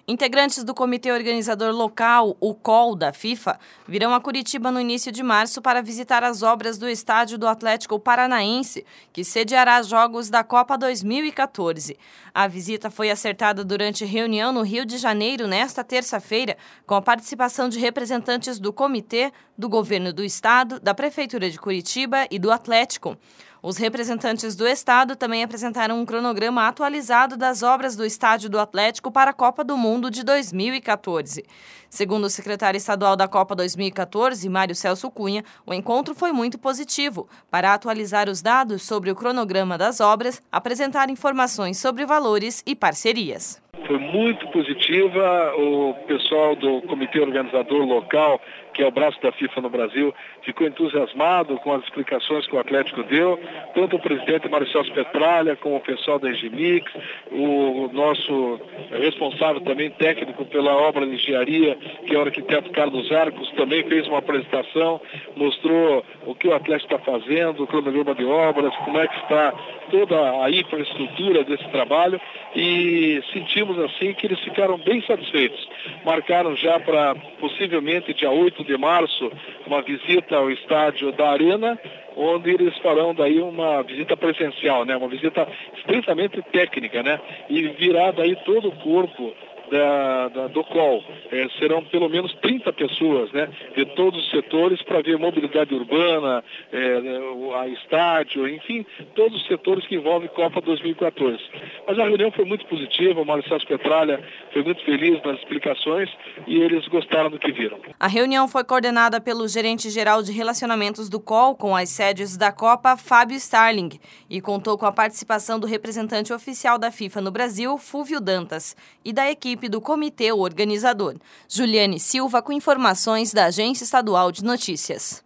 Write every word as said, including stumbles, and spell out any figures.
Integrantes do Comitê Organizador Local, o C O L, da FIFA, virão a Curitiba no início de março para visitar as obras do estádio do Atlético Paranaense, que sediará jogos da Copa dois mil e quatorze. A visita foi acertada durante reunião no Rio de Janeiro nesta terça-feira, com a participação de representantes do comitê, do governo do estado, da Prefeitura de Curitiba e do Atlético. Os representantes do estado também apresentaram um cronograma atualizado das obras do estádio do Atlético para a Copa do Mundo de dois mil e quatorze. Segundo o secretário estadual da Copa dois mil e quatorze, Mário Celso Cunha, o encontro foi muito positivo para atualizar os dados sobre o cronograma das obras, apresentar informações sobre valores e parcerias. Foi muito positiva, o pessoal do Comitê Organizador Local, que é o braço da FIFA no Brasil, ficou entusiasmado com as explicações que o Atlético deu, tanto o presidente Mário Celso Petralha, como o pessoal da Engimix, o nosso responsável também técnico pela obra de engenharia, que é o arquiteto Carlos Arcos, também fez uma apresentação, mostrou o que o Atlético está fazendo, o cronograma de obras, como é que está toda a infraestrutura desse trabalho, e sentimos assim que eles ficaram bem satisfeitos. Marcaram já para possivelmente dia oito de março uma visita ao estádio da Arena, onde eles farão daí uma visita presencial, né? Uma visita estritamente técnica, né? E virá daí todo o corpo Da, da, do C O L. É, serão pelo menos trinta pessoas, né, de todos os setores para ver mobilidade urbana, é, a estádio, enfim, todos os setores que envolvem Copa dois mil e quatorze. Mas a reunião foi muito positiva, o Mário Celso Petralha foi muito feliz nas explicações e eles gostaram do que viram. A reunião foi coordenada pelo gerente-geral de relacionamentos do C O L com as sedes da Copa, Fábio Starling, e contou com a participação do representante oficial da FIFA no Brasil, Fúvio Dantas, e da equipe do comitê organizador. Juliane Silva com informações da Agência Estadual de Notícias.